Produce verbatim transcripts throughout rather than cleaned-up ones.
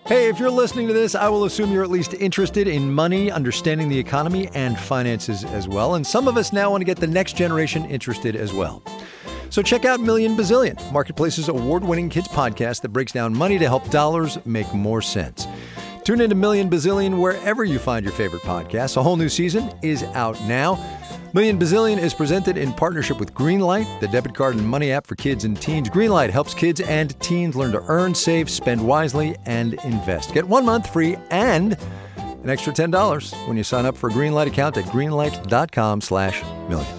Hey, if you're listening to this, I will assume you're at least interested in money, understanding the economy, and finances as well. And some of us now want to get the next generation interested as well. So check out Million Bazillion, Marketplace's award-winning kids podcast that breaks down money to help dollars make more sense. Tune into Million Bazillion wherever you find your favorite podcasts. A whole new season is out now. Million Bazillion is presented in partnership with Greenlight, the debit card and money app for kids and teens. Greenlight helps kids and teens learn to earn, save, spend wisely, and invest. Get one month free and an extra ten dollars when you sign up for a Greenlight account at greenlight.com slash million.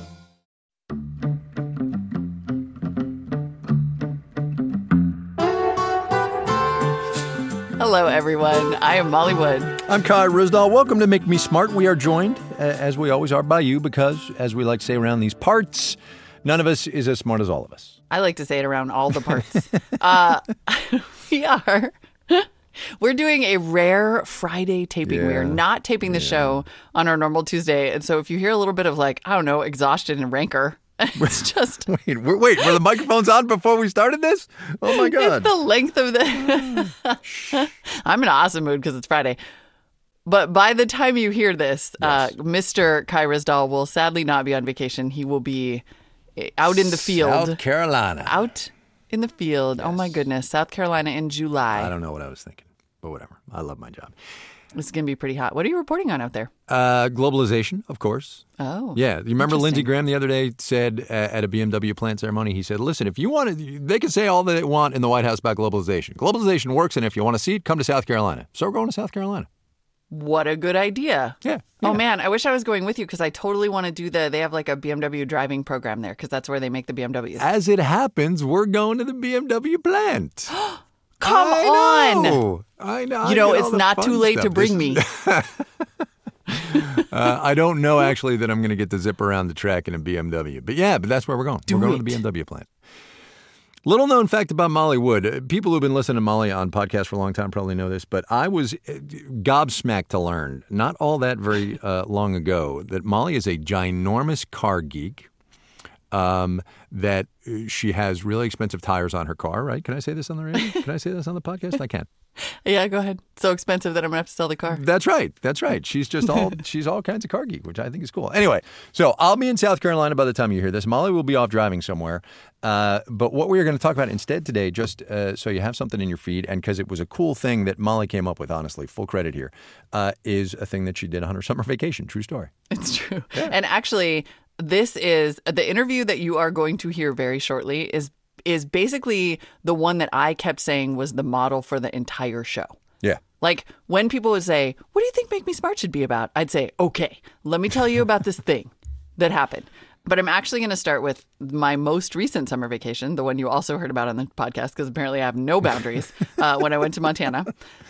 Hello, everyone. I am Molly Wood. I'm Kai Ryssdal. Welcome to Make Me Smart. We are joined, uh, as we always are, by you because, as we like to say around these parts, none of us is as smart as all of us. I like to say it around all the parts. uh, we are. We're doing a rare Friday taping. Yeah. We are not taping the yeah. show on our normal Tuesday. And so if you hear a little bit of like, I don't know, exhaustion and rancor, it's just... wait, wait, were the microphones on before we started this? Oh, my God. It's the length of the... I'm in an awesome mood because it's Friday. But by the time you hear this, yes. uh, Mister Kai Ryssdal will sadly not be on vacation. He will be out in the field. South Carolina. Out in the field. Yes. Oh, my goodness. South Carolina in July. I don't know what I was thinking, but whatever. I love my job. It's going to be pretty hot. What are you reporting on out there? Uh, globalization, of course. Oh. Yeah. You remember Lindsey Graham the other day said uh, at a B M W plant ceremony, he said, listen, if you want to, they can say all that they want in the White House about globalization. Globalization works, and if you want to see it, come to South Carolina. So we're going to South Carolina. What a good idea. Yeah. Oh, yeah. man. I wish I was going with you because I totally want to do the, they have like a B M W driving program there because that's where they make the B M Ws. As it happens, we're going to the B M W plant. Come I on. Know. I know. You know, I it's not too late stuff. to bring this me. uh, I don't know, actually, that I'm going to get to zip around the track in a B M W. But yeah, but that's where we're going. Do we're going it. to the B M W plant. Little known fact about Molly Wood. People who've been listening to Molly on podcasts for a long time probably know this, but I was gobsmacked to learn not all that very uh, long ago that Molly is a ginormous car geek. Um, that she has really expensive tires on her car, right? Can I say this on the radio? Can I say this on the podcast? I can. Yeah, go ahead. So expensive that I'm going to have to sell the car. That's right. That's right. She's just all, she's all kinds of car geek, which I think is cool. Anyway, so I'll be in South Carolina by the time you hear this. Molly will be off driving somewhere. Uh, but what we are going to talk about instead today, just uh, so you have something in your feed, and because it was a cool thing that Molly came up with, honestly, full credit here, uh, is a thing that she did on her summer vacation. True story. It's true. Yeah. And actually, this is the interview that you are going to hear very shortly is is basically the one that I kept saying was the model for the entire show. Yeah. Like when people would say, what do you think Make Me Smart should be about? I'd say, okay, let me tell you about this thing that happened. But I'm actually going to start with my most recent summer vacation, the one you also heard about on the podcast, because apparently I have no boundaries, uh, when I went to Montana.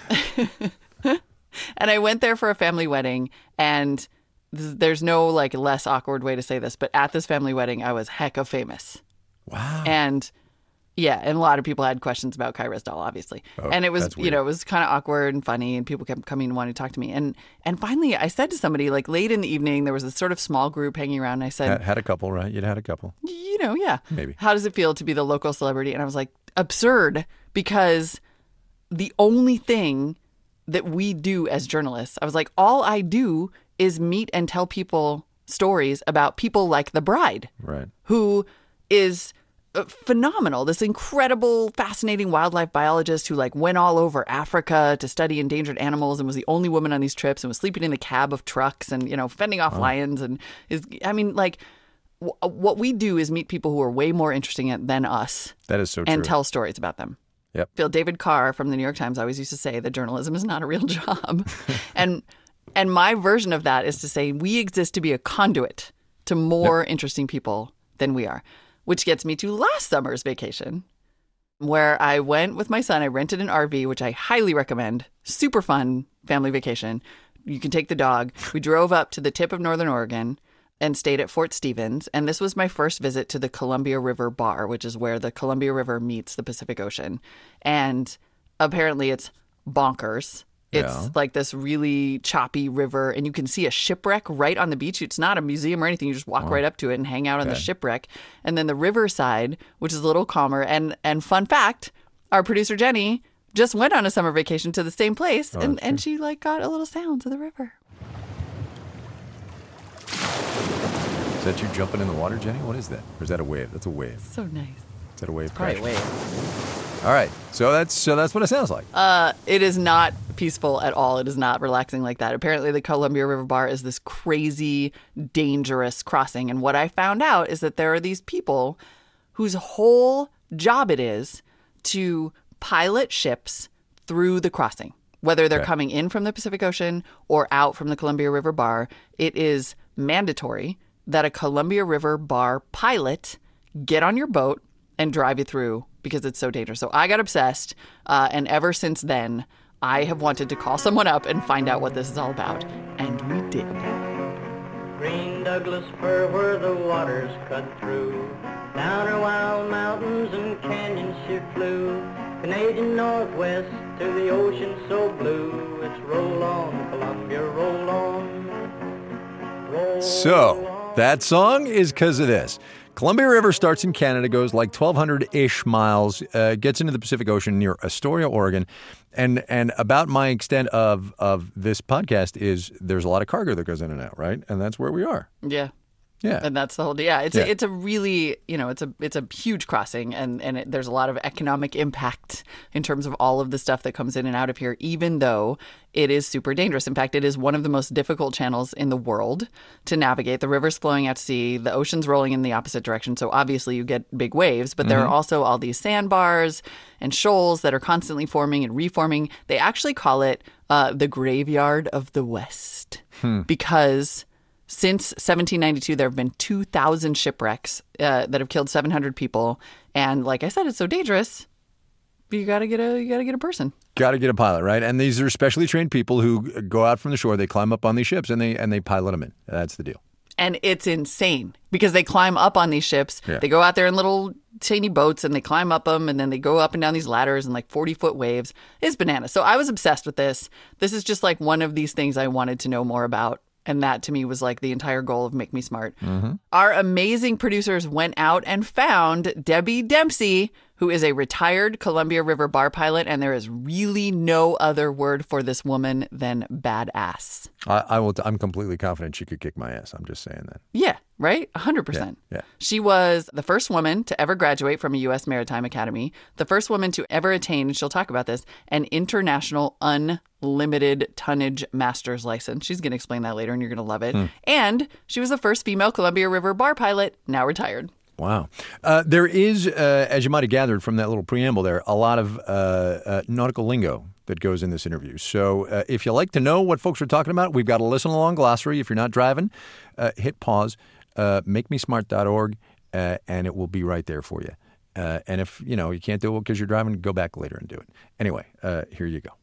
And I went there for a family wedding, and there's no like less awkward way to say this, but at this family wedding, I was hecka famous. Wow. And yeah, and a lot of people had questions about Kai Ryssdal, obviously. Oh, and it was, that's you weird. know, it was kind of awkward and funny, and people kept coming and wanting to talk to me. And and finally, I said to somebody, like late in the evening, there was this sort of small group hanging around, and I said, Had, had a couple, right? You'd had a couple. you know, yeah. Maybe. How does it feel to be the local celebrity? And I was like, absurd, because the only thing that we do as journalists, I was like, all I do is meet and tell people stories about people like the bride. Right. Who is phenomenal. This incredible, fascinating wildlife biologist who like went all over Africa to study endangered animals and was the only woman on these trips and was sleeping in the cab of trucks and, you know, fending off Oh. lions. And is, I mean, like w- what we do is meet people who are way more interesting than us That is so true. and tell stories about them. Yep. Phil David Carr from the New York Times always used to say that journalism is not a real job. and and my version of that is to say we exist to be a conduit to more yep. interesting people than we are. Which gets me to last summer's vacation, where I went with my son. I rented an R V, which I highly recommend. Super fun family vacation. You can take the dog. We drove up to the tip of Northern Oregon and stayed at Fort Stevens. And this was my first visit to the Columbia River Bar, which is where the Columbia River meets the Pacific Ocean. And apparently it's bonkers. It's Yeah. like this really choppy river, and you can see a shipwreck right on the beach. It's not a museum or anything. You just walk Wow. right up to it and hang out on Okay. the shipwreck. And then the riverside, which is a little calmer. And and fun fact, our producer Jenny just went on a summer vacation to the same place, Oh, and, and true. she like got a little sound to the river. Is that you jumping in the water, Jenny? What is that? Or is that a wave? That's a wave. So nice. Is that a wave Probably crash? wave. All right. So that's so that's what it sounds like. Uh, it is not peaceful at all. It is not relaxing like that. Apparently, the Columbia River Bar is this crazy, dangerous crossing. And what I found out is that there are these people whose whole job it is to pilot ships through the crossing, whether they're Okay. coming in from the Pacific Ocean or out from the Columbia River Bar. It is mandatory that a Columbia River Bar pilot get on your boat and drive you through because it's so dangerous. So I got obsessed, uh, and ever since then, I have wanted to call someone up and find out what this is all about, and we did. Green Douglas fir where the waters cut through. Down her wild mountains and canyons she flew. Canadian Northwest to the ocean so blue. It's roll on, Columbia, roll on. Roll So on. that song is because of this. Columbia River starts in Canada, goes like twelve hundred-ish miles, uh, gets into the Pacific Ocean near Astoria, Oregon. And and about my extent of, of this podcast is there's a lot of cargo that goes in and out, right? And that's where we are. Yeah. Yeah. And that's the whole, yeah, it's Yeah. A, it's a really, you know, it's a it's a huge crossing, and and it, there's a lot of economic impact in terms of all of the stuff that comes in and out of here, even though it is super dangerous. In fact, it is one of the most difficult channels in the world to navigate. The river's flowing out to sea, the ocean's rolling in the opposite direction, so obviously you get big waves, but there are also all these sandbars and shoals that are constantly forming and reforming. They actually call it uh, the graveyard of the West because since seventeen ninety-two, there have been two thousand shipwrecks uh, that have killed seven hundred people. And like I said, it's so dangerous. You gotta get a you gotta get a person. Got to get a pilot, right? And these are specially trained people who go out from the shore. They climb up on these ships and they and they pilot them in. That's the deal. And it's insane because they climb up on these ships. Yeah. They go out there in little teeny boats and they climb up them, and then they go up and down these ladders and like forty foot waves. It's bananas. So I was obsessed with this. This is just like one of these things I wanted to know more about. And that to me was like the entire goal of Make Me Smart. Our amazing producers went out and found Debbie Dempsey, who is a retired Columbia River bar pilot. And there is really no other word for this woman than badass. I, I will. T- I'm completely confident she could kick my ass. I'm just saying that. Yeah, right? one hundred percent. Yeah, yeah. She was the first woman to ever graduate from a U S Maritime Academy, the first woman to ever attain, and she'll talk about this, an international unlimited tonnage master's license. She's going to explain that later, and you're going to love it. And she was the first female Columbia River bar pilot, now retired. Wow. Uh, there is, uh, as you might have gathered from that little preamble there, a lot of uh, uh, nautical lingo that goes in this interview. So uh, if you like to know what folks are talking about, we've got a listen along glossary. If you're not driving, uh, hit pause, uh, make me smart dot org, uh, and it will be right there for you. Uh, and if, you know, you can't do it because you're driving, go back later and do it. Anyway, uh, here you go.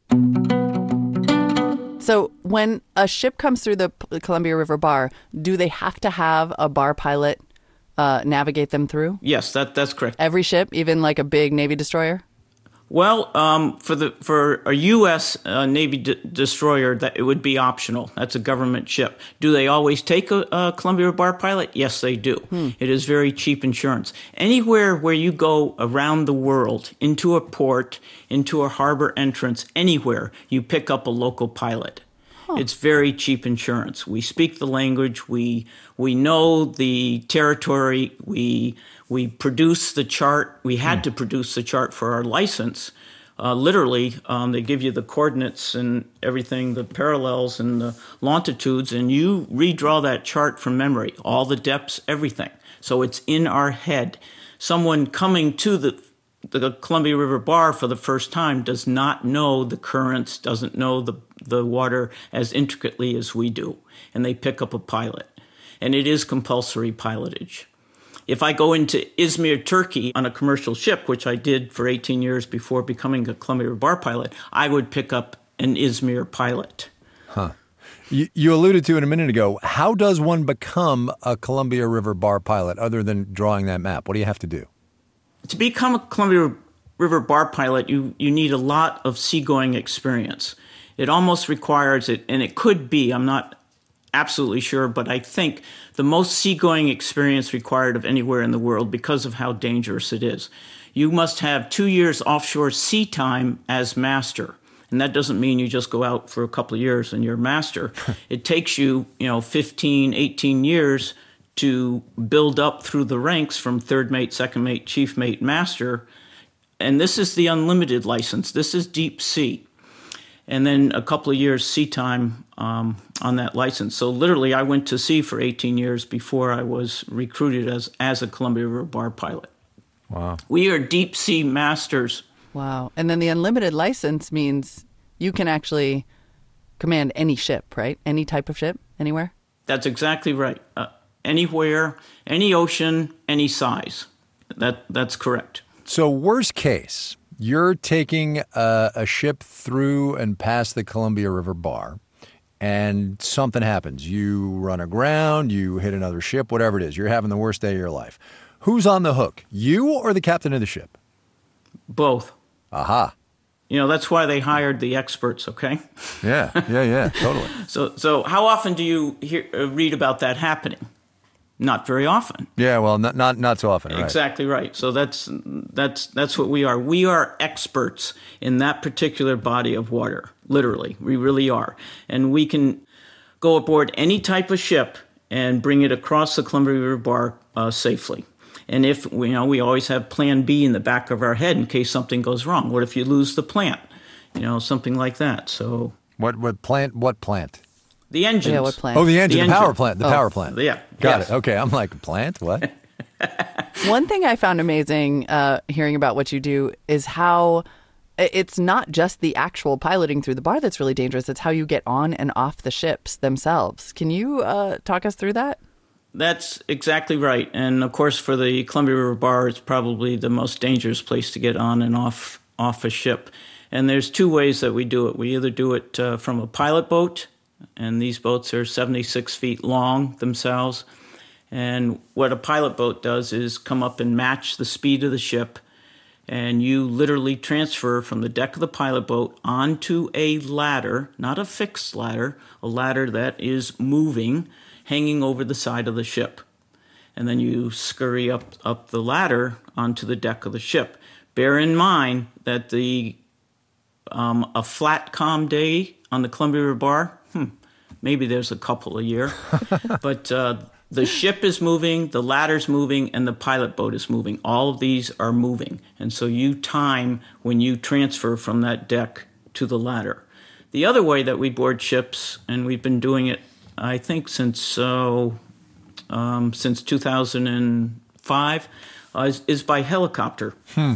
So when a ship comes through the P- Columbia River bar, do they have to have a bar pilot uh, navigate them through? Yes, that that's correct. Every ship, even like a big Navy destroyer? Well, um, for the for a U S uh, Navy d- destroyer, that it would be optional. That's a government ship. Do they always take a, a Columbia Bar pilot? Yes, they do. Hmm. It is very cheap insurance. Anywhere where you go around the world, into a port, into a harbor entrance, anywhere, you pick up a local pilot. It's very cheap insurance. We speak the language. We we know the territory. We we produce the chart. We had to produce the chart for our license. Uh, literally, um, they give you the coordinates and everything, the parallels and the longitudes, and you redraw that chart from memory, all the depths, everything. So it's in our head. Someone coming to the the Columbia River Bar for the first time does not know the currents, doesn't know the, the water as intricately as we do, and they pick up a pilot. And it is compulsory pilotage. If I go into Izmir, Turkey on a commercial ship, which I did for eighteen years before becoming a Columbia River Bar pilot, I would pick up an Izmir pilot. Huh. You, you alluded to it a minute ago. How does one become a Columbia River Bar pilot other than drawing that map? What do you have to do? To become a Columbia River Bar pilot, you, you need a lot of seagoing experience. It almost requires it, and it could be, I'm not absolutely sure, but I think the most seagoing experience required of anywhere in the world because of how dangerous it is. you must have two years offshore sea time as master. And that doesn't mean you just go out for a couple of years and you're master. It takes you, you know, fifteen, eighteen years to build up through the ranks from third mate, second mate, chief mate, master. And this is the unlimited license. This is deep sea. And then a couple of years sea time um, on that license. So literally I went to sea for eighteen years before I was recruited as, as a Columbia River bar pilot. Wow. We are deep sea masters. Wow. And then the unlimited license means you can actually command any ship, right? Any type of ship, anywhere? That's exactly right. Uh, anywhere, any ocean, any size. That That's correct. So worst case, you're taking a, a ship through and past the Columbia River Bar, and something happens. You run aground, you hit another ship, whatever it is. You're having the worst day of your life. Who's on the hook, you or the captain of the ship? Both. Aha. You know, that's why they hired the experts, okay? Yeah, yeah, yeah, totally. So so how often do you hear, uh, read about that happening? Not very often. Yeah, well, not not, not so often, right? Exactly right. So that's that's that's what we are. We are experts in that particular body of water, literally. We really are. And we can go aboard any type of ship and bring it across the Columbia River Bar uh, safely. And if, you know, we always have plan B in the back of our head in case something goes wrong. What if you lose the plant? You know, something like that. So What what plant? What plant? the engines. Yeah, what plant? Oh, the engine, The the, power engine. plant, the Oh. power plant. Yeah. Got yes. it. Okay, I'm like, plant? What? One thing I found amazing uh, hearing about what you do is how it's not just the actual piloting through the bar that's really dangerous. It's how you get on and off the ships themselves. Can you uh, talk us through that? That's exactly right. And of course, for the Columbia River Bar, it's probably the most dangerous place to get on and off off a ship. And there's two ways that we do it. We either do it uh, from a pilot boat, and these boats are seventy-six feet long themselves. And what a pilot boat does is come up and match the speed of the ship, and you literally transfer from the deck of the pilot boat onto a ladder, not a fixed ladder, a ladder that is moving, hanging over the side of the ship. And then you scurry up, up the ladder onto the deck of the ship. Bear in mind that the um, a flat, calm day on the Columbia River Bar, hmm, maybe there's a couple a year, but uh, the ship is moving, the ladder's moving, and the pilot boat is moving. All of these are moving. And so you time when you transfer from that deck to the ladder. The other way that we board ships, and we've been doing it I think since uh, um, since two thousand five, uh, is, is by helicopter. Hmm.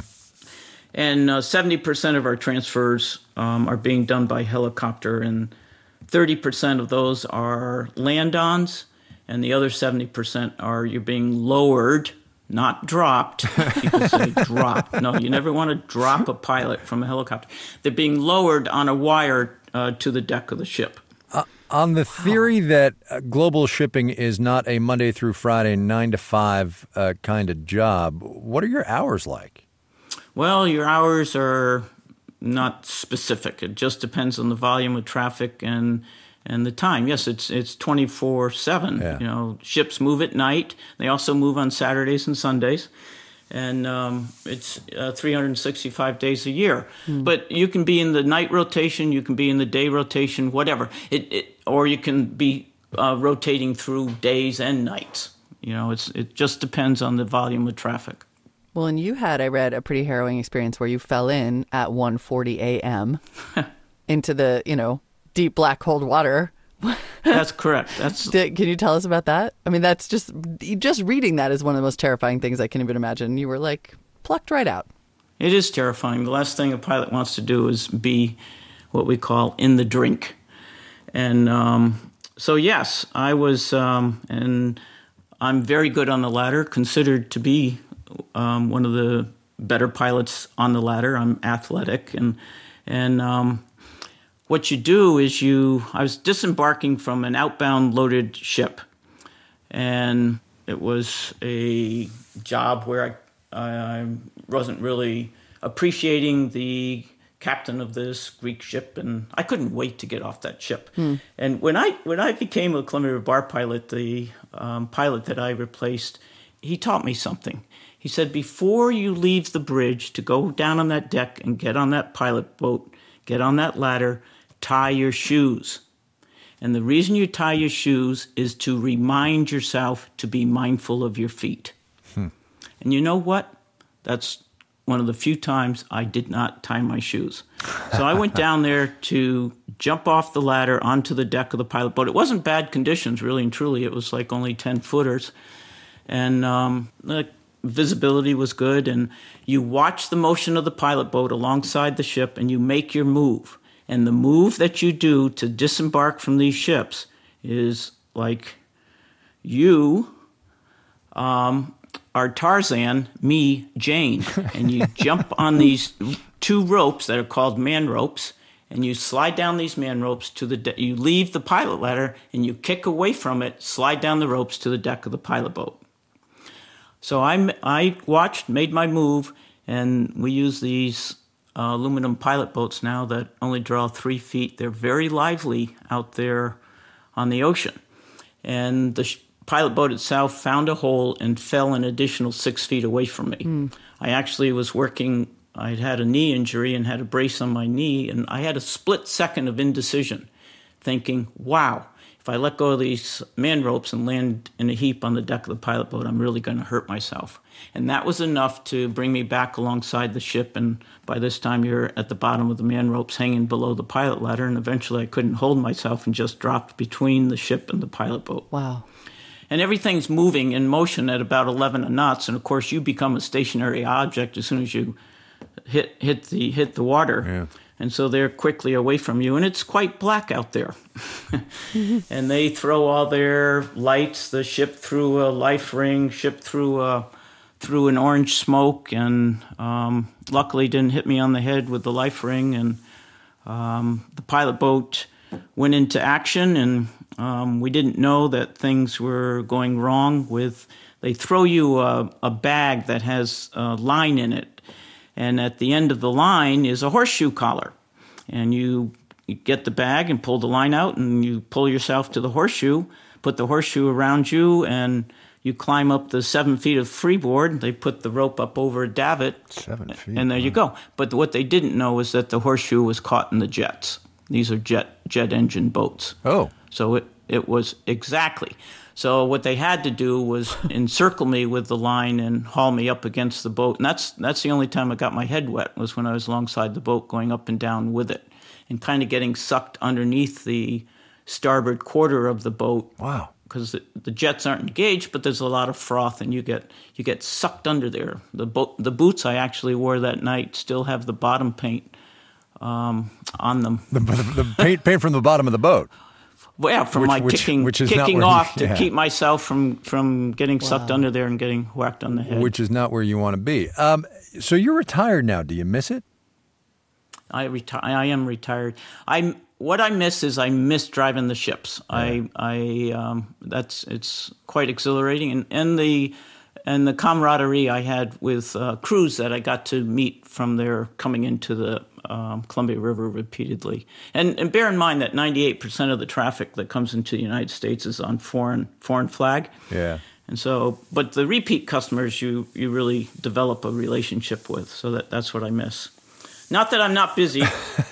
And uh, seventy percent of our transfers um, are being done by helicopter, and thirty percent of those are land-ons, and the other seventy percent are you're being lowered, not dropped. People say drop. No, you never want to drop a pilot from a helicopter. They're being lowered on a wire uh, to the deck of the ship. Uh, on the theory that uh, global shipping is not a Monday through Friday, nine to five uh, kind of job, what are your hours like? Well, your hours are not specific. It just depends on the volume of traffic and and the time. Yes, it's it's twenty-four seven. Yeah. You know, ships move at night. They also move on Saturdays and Sundays. And um, it's uh, three hundred sixty-five days a year. Mm. But you can be in the night rotation, you can be in the day rotation, whatever. It, it or you can be uh, rotating through days and nights. You know, it's it just depends on the volume of traffic. Well, and you had, I read, a pretty harrowing experience where you fell in at one forty a.m. into the, you know, deep black cold water. That's correct. That's. Did, can you tell us about that? I mean, that's just just reading that is one of the most terrifying things I can even imagine. You were like plucked right out. It is terrifying. The last thing a pilot wants to do is be what we call in the drink. And um, so, yes, I was, um, and I'm very good on the ladder, considered to be um, one of the better pilots on the ladder. I'm athletic, and and. Um, What you do is you, I was disembarking from an outbound loaded ship, and it was a job where I, I wasn't really appreciating the captain of this Greek ship, and I couldn't wait to get off that ship. Hmm. And when I when I became a Columbia River Bar pilot, the um, pilot that I replaced, he taught me something. He said, before you leave the bridge to go down on that deck and get on that pilot boat, get on that ladder, tie your shoes. And the reason you tie your shoes is to remind yourself to be mindful of your feet. Hmm. And you know what? That's one of the few times I did not tie my shoes. So I went down there to jump off the ladder onto the deck of the pilot boat. It wasn't bad conditions, really and truly. It was like only ten footers. And um, the visibility was good. And you watch the motion of the pilot boat alongside the ship and you make your move. And the move that you do to disembark from these ships is like you um, are Tarzan, me, Jane. And you jump on these two ropes that are called man ropes, and you slide down these man ropes to the de- you leave the pilot ladder, and you kick away from it, slide down the ropes to the deck of the pilot boat. So I, I watched, made my move, and we use these Uh, aluminum pilot boats now that only draw three feet. They're very lively out there on the ocean. And the sh- pilot boat itself found a hole and fell an additional six feet away from me. Mm. I actually was working, I'd had a knee injury and had a brace on my knee, and I had a split second of indecision, thinking, wow, if I let go of these man ropes and land in a heap on the deck of the pilot boat, I'm really going to hurt myself. And that was enough to bring me back alongside the ship, and by this time you're at the bottom of the man ropes hanging below the pilot ladder, and eventually I couldn't hold myself and just dropped between the ship and the pilot boat. Wow. And everything's moving in motion at about eleven knots, and of course you become a stationary object as soon as you hit hit the hit the water. Yeah. And so they're quickly away from you, and it's quite black out there. And they throw all their lights, the ship through a life ring, ship through a, through an orange smoke, and um, luckily didn't hit me on the head with the life ring. And um, the pilot boat went into action, and um, we didn't know that things were going wrong with, they throw you a, a bag that has a line in it. And at the end of the line is a horseshoe collar. And you, you get the bag and pull the line out, and you pull yourself to the horseshoe, put the horseshoe around you, and you climb up the seven feet of freeboard. They put the rope up over a davit. Seven feet. And there you go. But what they didn't know is that the horseshoe was caught in the jets. These are jet jet engine boats. Oh. So it, it was exactly. So what they had to do was encircle me with the line and haul me up against the boat. And that's that's the only time I got my head wet, was when I was alongside the boat going up and down with it and kind of getting sucked underneath the starboard quarter of the boat. Wow. Because the, the jets aren't engaged, but there's a lot of froth, and you get you get sucked under there. The boat, the boots I actually wore that night still have the bottom paint um, on them. The, the, the paint, paint from the bottom of the boat. Well, yeah, from which, my which, kicking, which kicking off you, yeah. to keep myself from, from getting wow. sucked under there and getting whacked on the head. Which is not where you want to be. Um, so you're retired now. Do you miss it? I reti- I am retired. I what I miss is I miss driving the ships. Yeah. I I um, that's it's quite exhilarating, and, and the and the camaraderie I had with uh, crews that I got to meet from there coming into the um, Columbia River repeatedly. And and bear in mind that ninety-eight percent of the traffic that comes into the United States is on foreign foreign flag. Yeah. And so, but the repeat customers you you really develop a relationship with. So that that's what I miss. Not that I'm not busy.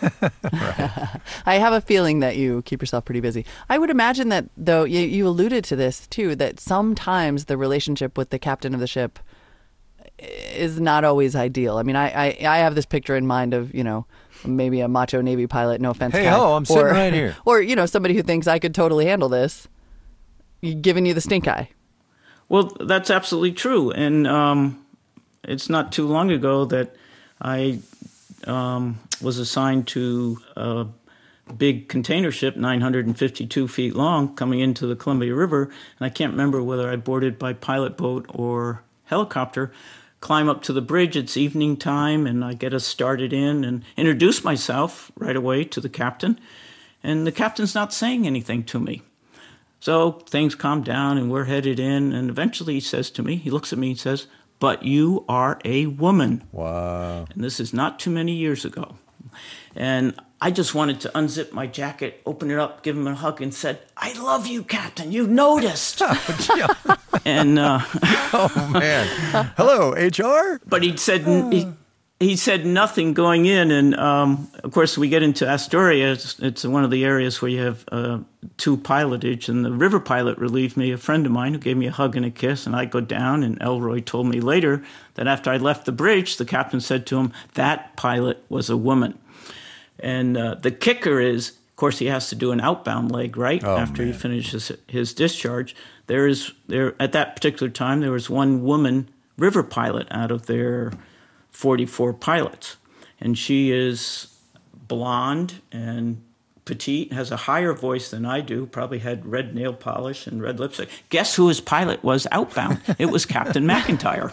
I have a feeling that you keep yourself pretty busy. I would imagine that, though, you, you alluded to this, too, that sometimes the relationship with the captain of the ship is not always ideal. I mean, I, I, I have this picture in mind of, you know, maybe a macho Navy pilot, no offense. Hey, Kat, ho, I'm sitting or, right here. Or, you know, somebody who thinks I could totally handle this, giving you the stink eye. Well, that's absolutely true. And um, it's not too long ago that I... Um, was assigned to a big container ship, nine hundred fifty-two feet long, coming into the Columbia River. And I can't remember whether I boarded by pilot boat or helicopter. Climb up to the bridge, it's evening time, and I get us started in and introduce myself right away to the captain. And the captain's not saying anything to me. So things calm down, and we're headed in. And eventually he says to me, he looks at me and says, "But you are a woman." Wow. And this is not too many years ago. And I just wanted to unzip my jacket, open it up, give him a hug, and said, "I love you, Captain. You noticed." and uh, oh man, hello H R. But he said he, he said nothing going in, and um, of course we get into Astoria. It's, it's one of the areas where you have uh, two pilotage, and the river pilot relieved me. A friend of mine who gave me a hug and a kiss, and I go down. And Elroy told me later that after I left the bridge, the captain said to him, "That pilot was a woman." And uh, the kicker is, of course, he has to do an outbound leg, right? Oh, after man. he finishes his discharge. There is there at that particular time, there was one woman river pilot out of their forty-four pilots. And she is blonde and petite, has a higher voice than I do, probably had red nail polish and red lipstick. Guess who his pilot was outbound? It was Captain McIntyre.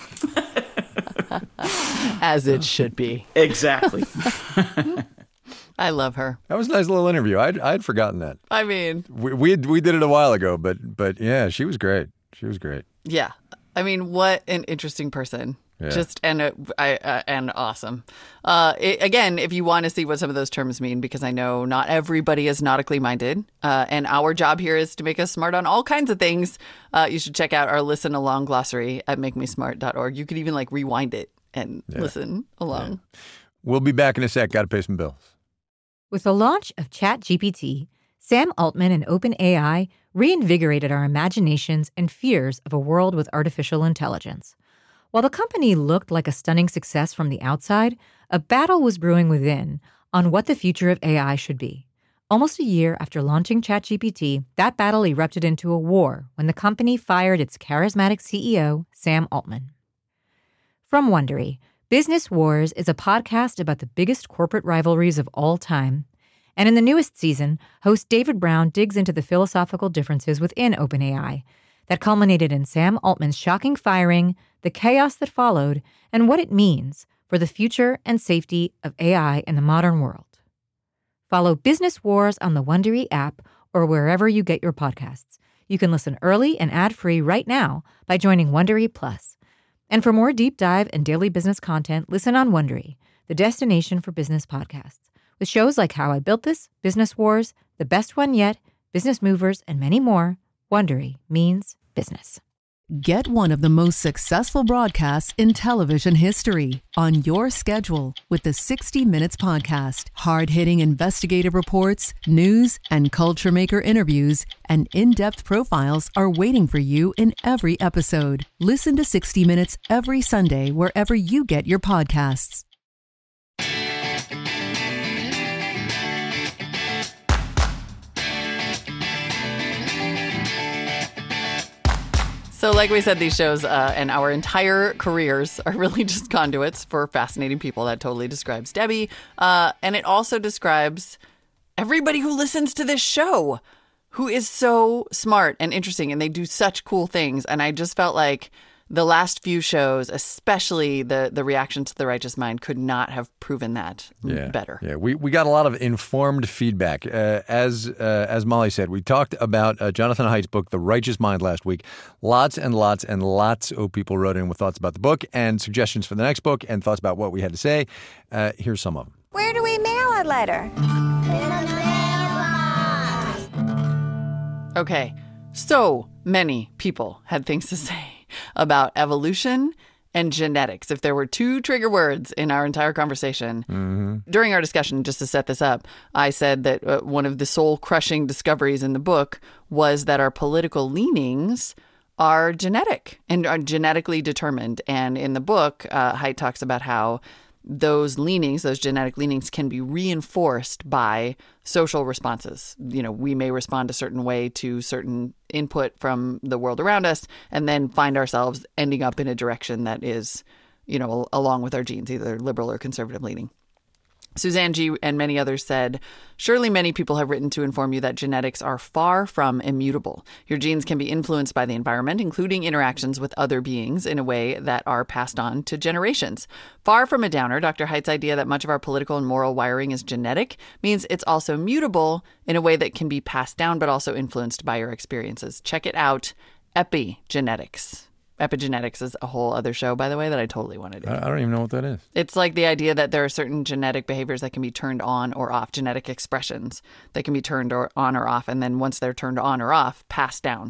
As it should be. Exactly. I love her. That was a nice little interview. I'd I'd forgotten that. I mean, We we, had, we did it a while ago, but but yeah, she was great. She was great. yeah. I mean, what an interesting person. Yeah. Just and uh, I, uh, and awesome. Uh, it, again, if you want to see what some of those terms mean, because I know not everybody is nautically minded, uh, and our job here is to make us smart on all kinds of things. Uh, you should check out our listen along glossary at make me smart dot org. You could even like rewind it and Yeah. listen along. Yeah. We'll be back in a sec. Got to pay some bills. With the launch of ChatGPT, Sam Altman and OpenAI reinvigorated our imaginations and fears of a world with artificial intelligence. While the company looked like a stunning success from the outside, a battle was brewing within on what the future of A I should be. Almost a year after launching ChatGPT, that battle erupted into a war when the company fired its charismatic C E O, Sam Altman. From Wondery, Business Wars is a podcast about the biggest corporate rivalries of all time. And in the newest season, host David Brown digs into the philosophical differences within OpenAI that culminated in Sam Altman's shocking firing, the chaos that followed, and what it means for the future and safety of A I in the modern world. Follow Business Wars on the Wondery app or wherever you get your podcasts. You can listen early and ad-free right now by joining Wondery Plus. And for more deep dive and daily business content, listen on Wondery, the destination for business podcasts, with shows like How I Built This, Business Wars, The Best One Yet, Business Movers, and many more. Wondery means business. Get one of the most successful broadcasts in television history on your schedule with the sixty minutes Podcast. Hard-hitting investigative reports, news, and culture maker interviews, and in-depth profiles are waiting for you in every episode. Listen to sixty minutes every Sunday wherever you get your podcasts. So like we said, these shows uh, and our entire careers are really just conduits for fascinating people. That totally describes Debbie. Uh, and it also describes everybody who listens to this show, who is so smart and interesting, and they do such cool things. And I just felt like the last few shows, especially the the reaction to The Righteous Mind, could not have proven that Yeah, better. Yeah, we, we got a lot of informed feedback. Uh, as uh, as Molly said, we talked about uh, Jonathan Haidt's book, The Righteous Mind, last week. Lots and lots and lots of people wrote in with thoughts about the book and suggestions for the next book and thoughts about what we had to say. Uh, here's some of them. Where do we mail a letter? Okay, so many people had things to say about evolution and genetics. If there were two trigger words in our entire conversation, mm-hmm. during our discussion, just to set this up, I said that uh, one of the soul-crushing discoveries in the book was that our political leanings are genetic and are genetically determined. And in the book, uh, Haidt talks about how those leanings, those genetic leanings, can be reinforced by social responses. You know, we may respond a certain way to certain input from the world around us and then find ourselves ending up in a direction that is, you know, along with our genes, either liberal or conservative leaning. Suzanne G. and many others said, surely many people have written to inform you that genetics are far from immutable. Your genes can be influenced by the environment, including interactions with other beings in a way that are passed on to generations. Far from a downer, Doctor Haidt's idea that much of our political and moral wiring is genetic means it's also mutable in a way that can be passed down but also influenced by your experiences. Check it out, epigenetics. Epigenetics is a whole other show, by the way, that I totally want to do. I, I don't even know what that is. It's like the idea that there are certain genetic behaviors that can be turned on or off, genetic expressions that can be turned or on or off, and then once they're turned on or off, passed down.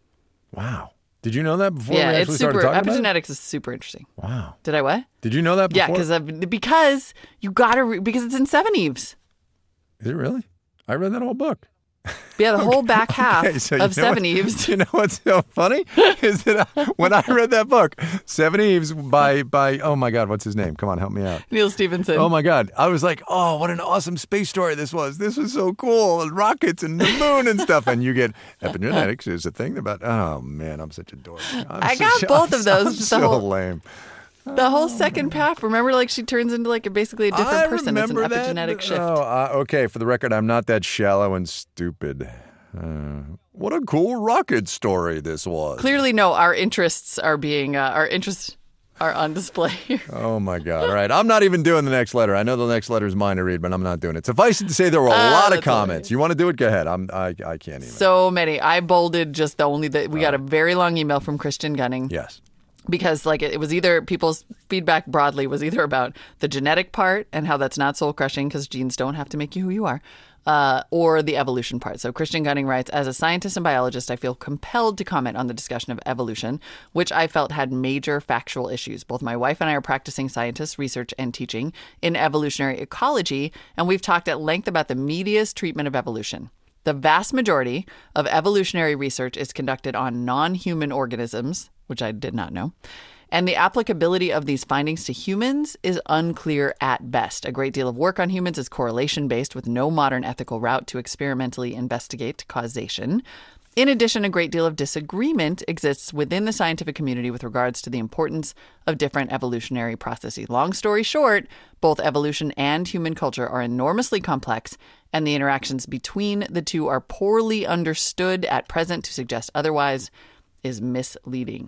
Wow. Did you know that before yeah, we actually it's super, started talking epigenetics about it? is super interesting. Wow. Did I what? Did you know that before? Yeah, because because you got to, re- because it's in Seven Eves. Is it really? I read that whole book. Yeah, the whole back half Okay, so of you know Seven what- Eves. You know what's so funny is that I, when I read that book, Seven Eves by by oh my God, what's his name? Come on, help me out. Neil Stephenson. Oh my God, I was like, oh, what an awesome space story this was. This was so cool, and rockets and the moon and stuff. And you get epigenetics is a thing about. Oh man, I'm such a dork. I'm I got such- both I'm of those. I'm The so whole- lame. The whole second half. Remember, like, she turns into, like, a, basically a different I person. It's an remember that. epigenetic shift. Oh, uh, okay. For the record, I'm not that shallow and stupid. Uh, what a cool rocket story this was. Clearly, no, our interests are being, uh, our interests are on display here. Oh, my God. All right. I'm not even doing the next letter. I know the next letter is mine to read, but I'm not doing it. Suffice it to say, there were a Ah, lot of that's comments. hilarious. You want to do it? Go ahead. I'm, I, I can't even. So many. I bolded just the only that we got a very long email from Christian Gunning. Yes. Because like it, it was either people's feedback broadly was either about the genetic part and how that's not soul crushing because genes don't have to make you who you are, uh, or the evolution part. So Christian Gunning writes, as a scientist and biologist, I feel compelled to comment on the discussion of evolution, which I felt had major factual issues. Both my wife and I are practicing scientists, research and teaching in evolutionary ecology, and we've talked at length about the media's treatment of evolution. The vast majority of evolutionary research is conducted on non-human organisms, which I did not know, and the applicability of these findings to humans is unclear at best. A great deal of work on humans is correlation-based with no modern ethical route to experimentally investigate causation. In addition, a great deal of disagreement exists within the scientific community with regards to the importance of different evolutionary processes. Long story short, both evolution and human culture are enormously complex, and the interactions between the two are poorly understood at present. To suggest otherwise is misleading.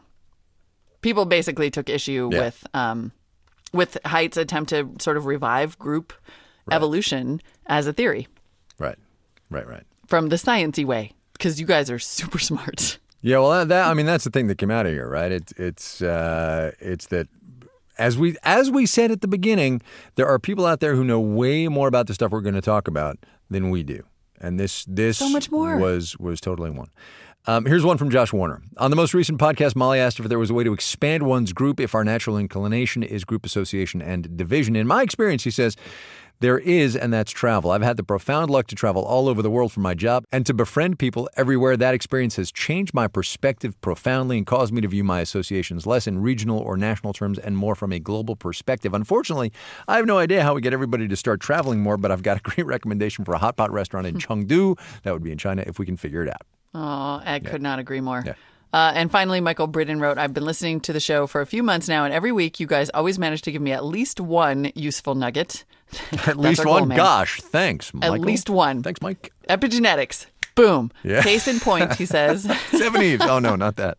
People basically took issue Yeah. with um, with Haidt's attempt to sort of revive group evolution as a theory Right. Right, right. from the sciencey way. Because you guys are super smart. Yeah, well, that, that I mean, that's the thing that came out of here, right? It's it's uh, it's that as we as we said at the beginning, there are people out there who know way more about the stuff we're going to talk about than we do, and this this So much more. was was totally one. Um, here's one from Josh Warner. On the most recent podcast, Molly asked if there was a way to expand one's group if our natural inclination is group association and division. In my experience, he says, there is, and that's travel. I've had the profound luck to travel all over the world for my job and to befriend people everywhere. That experience has changed my perspective profoundly and caused me to view my associations less in regional or national terms and more from a global perspective. Unfortunately, I have no idea how we get everybody to start traveling more, but I've got a great recommendation for a hot pot restaurant in Chengdu. That would be in China if we can figure it out. Oh, I could not agree more. Yeah. Uh, and finally, Michael Britton wrote, I've been listening to the show for a few months now, and every week you guys always manage to give me at least one useful nugget. At least our goal, one? man. Gosh, thanks, Michael. At least one. Thanks, Mike. Epigenetics. Boom. Yeah. Case in point, he says. Seven Eves. Oh, no, not that.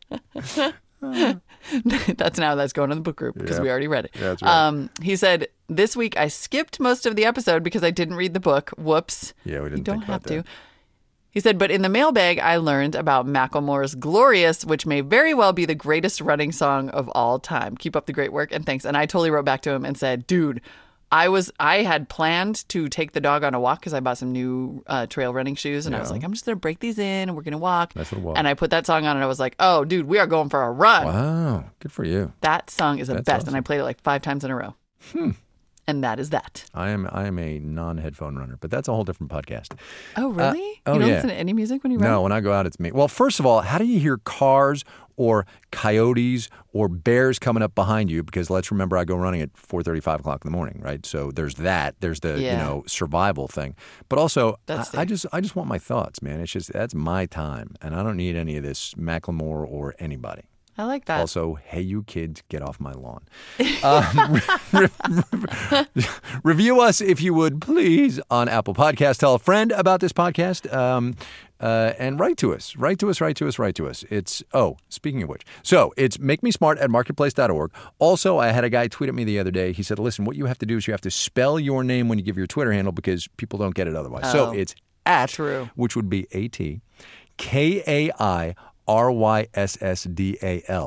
That's now that's going in the book group because Yeah. we already read it. Yeah, that's right. Um, he said, this week I skipped most of the episode because I didn't read the book. Whoops. Yeah, we didn't You don't think about have to. that. He said, but in the mailbag, I learned about Macklemore's Glorious, which may very well be the greatest running song of all time. Keep up the great work and thanks. And I totally wrote back to him and said, dude, I was I had planned to take the dog on a walk because I bought some new uh, trail running shoes. And I was Yeah. like, I'm just going to break these in and we're going to walk. Nice little walk. And I put that song on and I was like, oh, dude, we are going for a run. Wow, good for you. That song is the That's best. awesome. And I played it like five times in a row. Hmm. And that is that. I am I am a non-headphone runner, but that's a whole different podcast. Oh, really? oh, you don't yeah. listen to any music when you run? No, when I go out, it's me. Well, first of all, how do you hear cars or coyotes or bears coming up behind you? Because let's remember, I go running at four thirty, five o'clock in the morning, right? So there's that. There's the you Yeah. know survival thing. But also, That's I, I the- just I just want my thoughts, man. It's just that's my time, and I don't need any of this Macklemore or anybody. I like that. Also, hey, you kids, get off my lawn. Um, re- re- review us, if you would, please, on Apple Podcasts. Tell a friend about this podcast um, uh, and write to us. Write to us, write to us, write to us. It's, oh, speaking of which. So it's make me smart at marketplace dot org. Also, I had a guy tweet at me the other day. He said, listen, what you have to do is you have to spell your name when you give your Twitter handle because people don't get it otherwise. So Oh, it's at, true. which would be A T, K A I R Y S S D A L.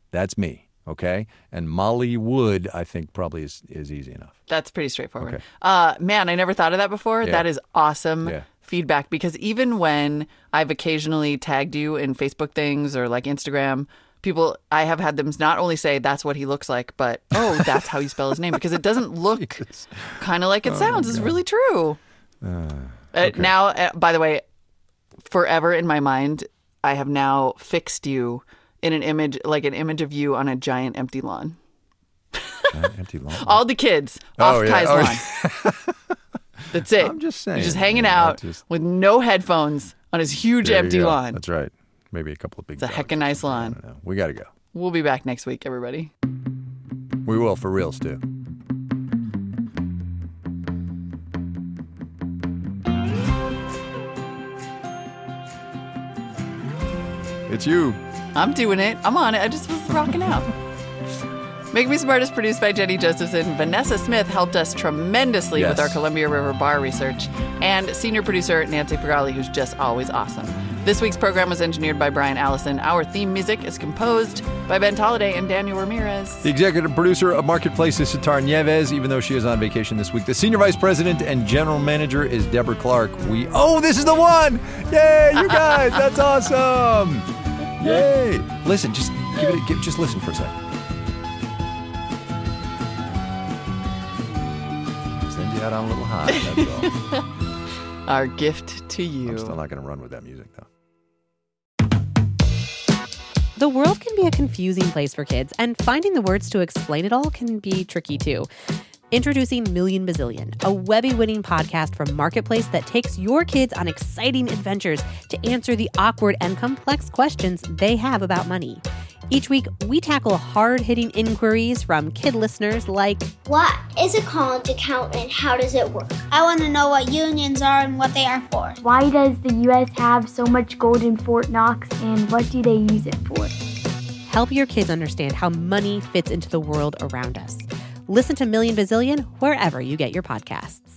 That's me, okay? And Molly Wood, I think, probably is, is easy enough. That's pretty straightforward. Okay. Uh, man, I never thought of that before. Yeah. That is awesome Yeah. feedback, because even when I've occasionally tagged you in Facebook things or like Instagram, people, I have had them not only say that's what he looks like, but, oh, that's how you spell his name, because it doesn't look kind of like it sounds. It's really true. Uh, Uh, okay. now, uh, by the way, forever in my mind, I have now fixed you in an image, like an image of you on a giant empty lawn. Giant empty lawn. All the kids Oh, off yeah. Kai's Oh, lawn. That's it. I'm just saying. He's just hanging you know, out just- with no headphones on his huge There you empty go. lawn. That's right. Maybe a couple of big It's a dogs. heckin' nice I lawn. don't know. We got to go. We'll be back next week, everybody. We will, for real, Stu. It's you. I'm doing it. I'm on it. I just was rocking out. Make Me Smart is produced by Jenny Josephson. Vanessa Smith helped us tremendously Yes. with our Columbia River Bar research. And senior producer Nancy Pagali, who's just always awesome. This week's program was engineered by Brian Allison. Our theme music is composed by Ben Tolliday and Daniel Ramirez. The executive producer of Marketplace is Sitar Nieves, even though she is on vacation this week. The senior vice president and general manager is Deborah Clark. We oh, this is the one! Yay, you guys! That's awesome! Yay! Listen, just give it. Give, just listen for a second. Send you out on a little high. That's all. Our gift to you. I'm still not going to run with that music though. The world can be a confusing place for kids, and finding the words to explain it all can be tricky too. Introducing Million Bazillion, a Webby-winning podcast from Marketplace that takes your kids on exciting adventures to answer the awkward and complex questions they have about money. Each week, we tackle hard-hitting inquiries from kid listeners like, what is a college account and how does it work? I want to know what unions are and what they are for. Why does the U S have so much gold in Fort Knox, and what do they use it for? help your kids understand how money fits into the world around us. Listen to Million Bazillion wherever you get your podcasts.